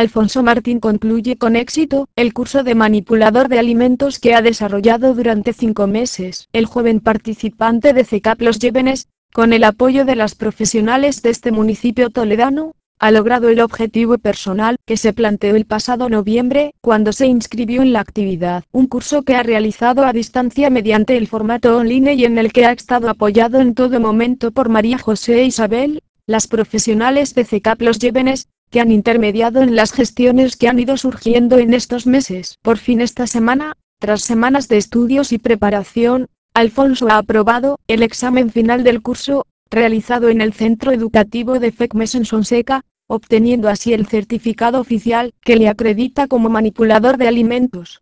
Alfonso Martín concluye con éxito el curso de manipulador de alimentos que ha desarrollado durante 5 meses. El joven participante de CECAP Los Llévenes, con el apoyo de las profesionales de este municipio toledano, ha logrado el objetivo personal que se planteó el pasado noviembre, cuando se inscribió en la actividad. Un curso que ha realizado a distancia mediante el formato online y en el que ha estado apoyado en todo momento por María José e Isabel, las profesionales de CECAP Los Llévenes, que han intermediado en las gestiones que han ido surgiendo en estos meses. Por fin esta semana, tras semanas de estudios y preparación, Alfonso ha aprobado el examen final del curso, realizado en el Centro Educativo de FECMES en Sonseca, obteniendo así el certificado oficial que le acredita como manipulador de alimentos.